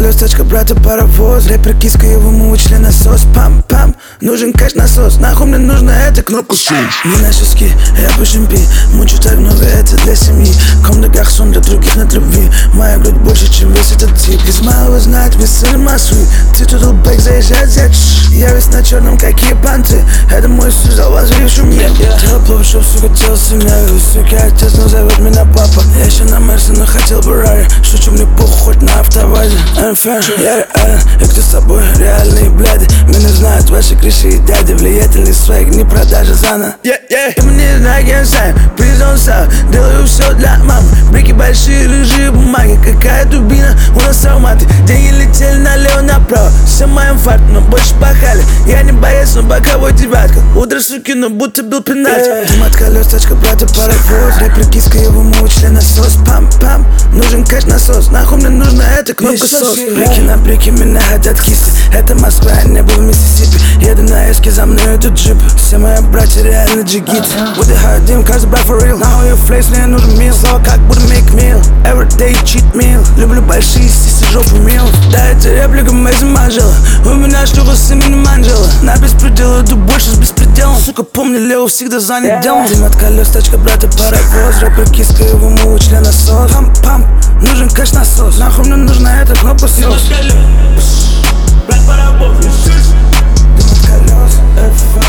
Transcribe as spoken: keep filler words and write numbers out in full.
колес, тачка, брата, паровоз. Рэпер, киска, его мув, членосос. Пам-пам, нужен кэш насос. Нахуй мне нужно это, кнопку сум. Не на щески, я пушим пи. Мучу так много, это для семьи. Комната гарсон для других над любви. Моя грудь больше, чем весь этот тип. Из малого знает весь сын Москвы. Ты тут лбэк заезжает, зять. Я весь на черном, как японцы. Это мой сузал, возривший мне. Тело плохо, чтоб, сука, тело семья. Суки, отец, но зовет меня папа. Я еще на Мерсе, но хотел бы Рари. Шучу, мне похуй, хоть на автовазе. Энфэн, я реален, и кто с тобой? Реальные бляди. Меня знают ваши крыши и дяди. Влиятельный свайк, не продажа зана. Yeah, yeah. И мне на генсайн, призон сам. Делаю все для мамы. Брики большие, рыжие бумаги. Какая дубина, у нас ароматы. Деньги летели налево, направо. Все мои инфаркт, но больше пахали. Я не боец, но боковой девятка. Утро, суки, но будто бил пенальти. Дым от колес, тачка, брата, паровоз. Рэпер, киска, его мув, членосос. Пам-пам, нужен кэш насос. Нахуй мне нужно это, кнопка сос. Брики на брики, меня хотят кисты. Это Москва, я не был в Миссисипи. Еду на эске, за мной этот джип. Все мои братья реально джигиты. Выдыхаю дым, каждый брат for real. Нахуй your флейс, мне нужен мил. Слово как буду make meal. Everyday cheat meal. Люблю большие сиси, жопу мил. Да, это реплика Мэйзи Манжела. У меня штука с именем Анджела. На беспредел иду больше с беспределом. Сука, помни, Лео всегда занят делом. Дым от колес, тачка, брата, паровоз. Рэпер, киска, его мув, членосос. Пам-пам, нужен кэш насос. Нахуй мне нужно это, кнопка сос. Брат, паровоз, Дым от колес, эф